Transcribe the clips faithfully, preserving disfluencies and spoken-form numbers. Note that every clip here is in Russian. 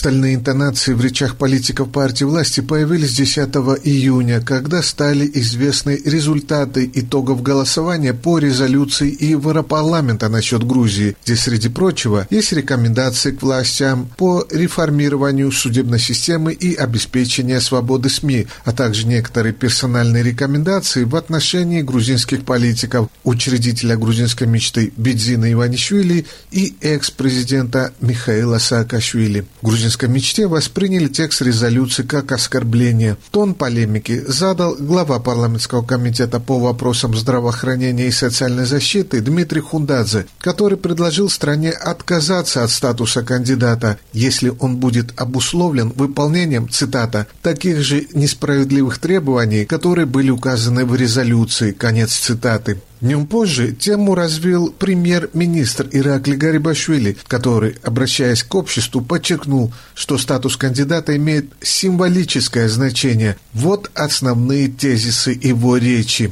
Стальные интонации в речах политиков партии власти появились десятого июня, когда стали известны результаты итогов голосования по резолюции Европарламента насчет Грузии, где, среди прочего, есть рекомендации к властям по реформированию судебной системы и обеспечению свободы СМИ, а также некоторые персональные рекомендации в отношении грузинских политиков, учредителя грузинской мечты Бидзина Иванишвили и экс-президента Михаила Саакашвили. В грузинской мечте восприняли текст резолюции как оскорбление. Тон полемики задал глава парламентского комитета по вопросам здравоохранения и социальной защиты Дмитрий Хундадзе, который предложил стране отказаться от статуса кандидата, если он будет обусловлен выполнением, цитата, «таких же несправедливых требований, которые были указаны в резолюции», конец цитаты. Днем позже тему развил премьер-министр Иракли Гарибашвили, который, обращаясь к обществу, подчеркнул, что статус кандидата имеет символическое значение. Вот основные тезисы его речи.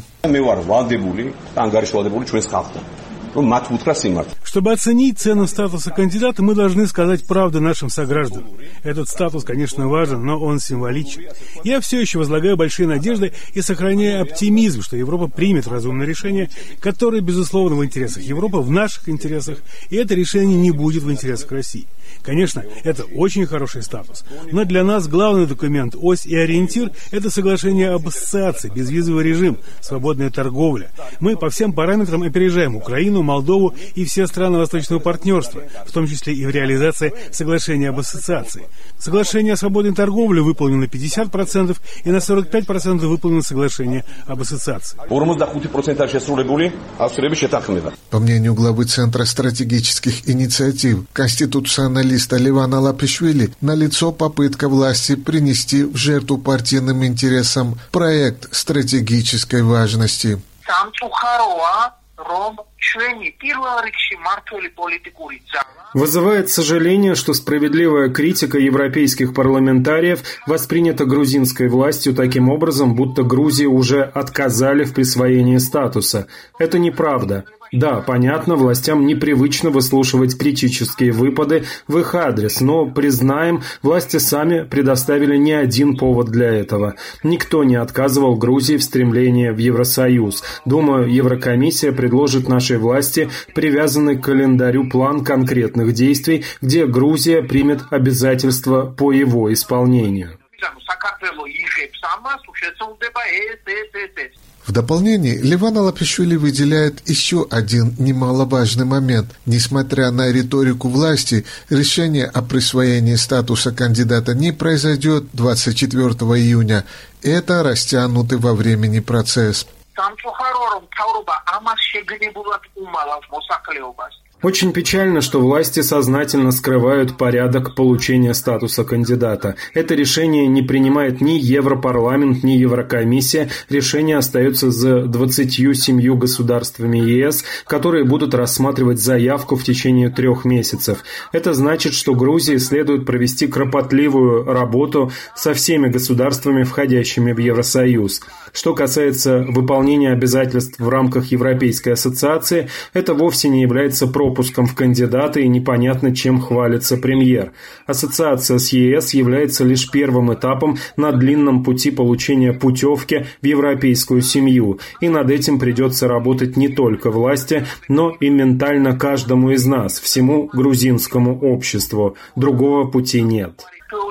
Чтобы оценить цену статуса кандидата, мы должны сказать правду нашим согражданам. Этот статус, конечно, важен, но он символичен. Я все еще возлагаю большие надежды и сохраняю оптимизм, что Европа примет разумное решение, которое, безусловно, в интересах Европы, в наших интересах, и это решение не будет в интересах России. Конечно, это очень хороший статус, но для нас главный документ, ось и ориентир – это соглашение об ассоциации, безвизовый режим, свободная торговля. Мы по всем параметрам опережаем Украину, Молдову и все страны Восточного партнерства, в том числе и в реализации соглашения об ассоциации. Соглашение о свободной торговле выполнено на пятьдесят процентов, и на сорок пять процентов выполнено соглашение об ассоциации. По мнению главы Центра стратегических инициатив, конституционалиста Левана Лапишвили, налицо попытка власти принести в жертву партийным интересам проект стратегической важности. Вызывает сожаление, что справедливая критика европейских парламентариев воспринята грузинской властью таким образом, будто Грузии уже отказали в присвоении статуса. Это неправда. Да, понятно, властям непривычно выслушивать критические выпады в их адрес, но, признаем, власти сами предоставили не один повод для этого. Никто не отказывал Грузии в стремлении в Евросоюз. Думаю, Еврокомиссия предложит нашей власти привязанный к календарю план конкретных действий, где Грузия примет обязательства по его исполнению. В дополнение, Леван Лапишвили выделяет еще один немаловажный момент. Несмотря на риторику власти, решение о присвоении статуса кандидата не произойдет двадцать четвёртого июня. Это растянутый во времени процесс. Очень печально, что власти сознательно скрывают порядок получения статуса кандидата. Это решение не принимает ни Европарламент, ни Еврокомиссия. Решение остается за двадцатью семью государствами ЕС, которые будут рассматривать заявку в течение трех месяцев. Это значит, что Грузии следует провести кропотливую работу со всеми государствами, входящими в Евросоюз. Что касается выполнения обязательств в рамках Европейской ассоциации, это вовсе не является пропуском в кандидаты и непонятно, чем хвалится премьер. Ассоциация с ЕС является лишь первым этапом на длинном пути получения путевки в европейскую семью, и над этим придется работать не только власти, но и ментально каждому из нас, всему грузинскому обществу. Другого пути нет.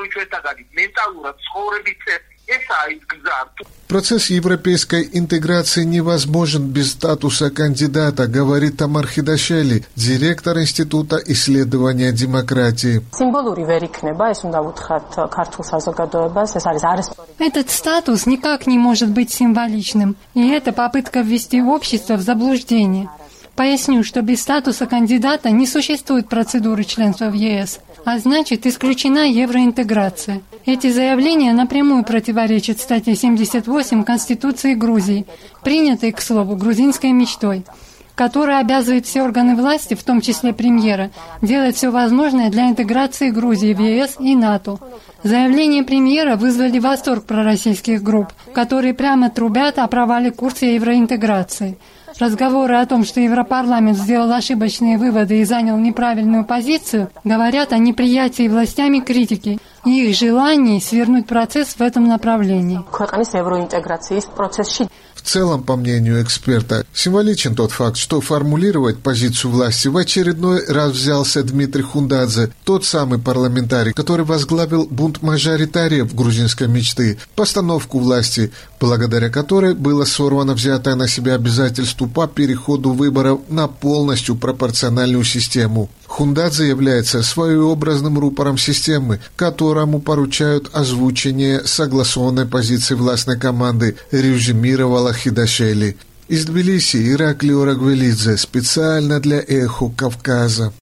Процесс европейской интеграции невозможен без статуса кандидата, говорит Тамар Хидашели, директор Института исследования демократии. Этот статус никак не может быть символичным, и это попытка ввести общество в заблуждение. Поясню, что без статуса кандидата не существует процедуры членства в ЕС, а значит, исключена евроинтеграция. Эти заявления напрямую противоречат статье семьдесят восемь Конституции Грузии, принятой, к слову, грузинской мечтой, которая обязывает все органы власти, в том числе премьера, делать все возможное для интеграции Грузии в ЕС и НАТО. Заявления премьера вызвали восторг пророссийских групп, которые прямо трубят о провале курса евроинтеграции. Разговоры о том, что Европарламент сделал ошибочные выводы и занял неправильную позицию, говорят о неприятии властями критики и их желании свернуть процесс в этом направлении. В целом, по мнению эксперта, символичен тот факт, что формулировать позицию власти в очередной раз взялся Дмитрий Хундадзе, тот самый парламентарий, который возглавил бунт мажоритариев грузинской мечты, постановку власти, благодаря которой было сорвано взятое на себя обязательство по переходу выборов на полностью пропорциональную систему. Хундадзе является своеобразным рупором системы, которому поручают озвучение согласованной позиции властной команды, резюмировала Хидашели. Из Тбилиси Ираклий Орагвелидзе специально для «Эхо Кавказа».